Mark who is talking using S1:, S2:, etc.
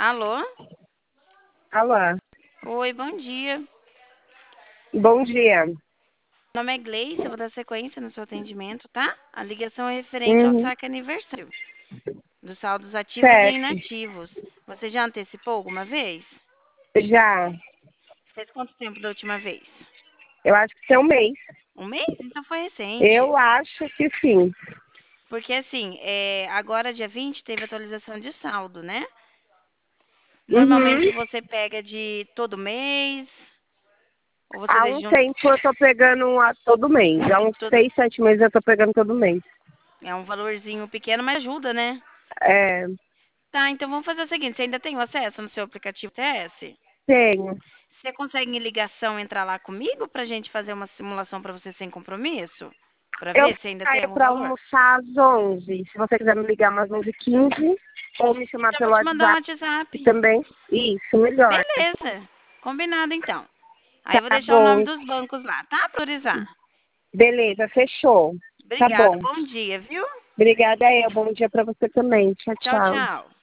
S1: Alô?
S2: Alô,
S1: Oi, bom dia.
S2: bom dia.
S1: Meu nome é Gleice, eu vou dar sequência no seu atendimento, tá? A ligação é referente ao
S2: Uhum,
S1: saque aniversário, dos saldos ativos e
S2: certo.
S1: inativos. Você já antecipou alguma vez?
S2: Já,
S1: Fez quanto tempo da última vez?
S2: eu acho que tem um mês.
S1: Um mês? Então foi recente.
S2: Eu acho que sim.
S1: Porque assim, agora dia 20 teve atualização de saldo, né?
S2: Uhum.
S1: Normalmente você pega de todo mês, ou você
S2: Há
S1: deixa
S2: um
S1: de um,
S2: tempo eu tô pegando todo mês. Há uns
S1: todo,
S2: 6, 7 meses eu tô pegando todo mês.
S1: é um valorzinho pequeno, mas ajuda, né?
S2: É,
S1: Tá, então vamos fazer o seguinte, você ainda tem o acesso no seu aplicativo TS?
S2: tenho.
S1: Você consegue em ligação entrar lá comigo pra gente fazer uma simulação pra você sem compromisso? Pra
S2: Eu
S1: ver se ainda tem
S2: saio
S1: algum
S2: pra
S1: valor?
S2: almoçar às 11. Se você quiser me ligar umas 11h15 ou me chamar
S1: Já vou
S2: pelo
S1: te mandar um
S2: WhatsApp
S1: WhatsApp.
S2: também. Isso, melhor.
S1: Beleza. Combinado então. Aí eu vou
S2: Tá
S1: deixar o nome
S2: bom.
S1: dos bancos lá, tá? Pra autorizar.
S2: Beleza, fechou. Tá
S1: Obrigada.
S2: bom.
S1: Bom dia, viu?
S2: Obrigada, bom dia pra você também. Tchau,
S1: Tchau,
S2: tchau.
S1: tchau.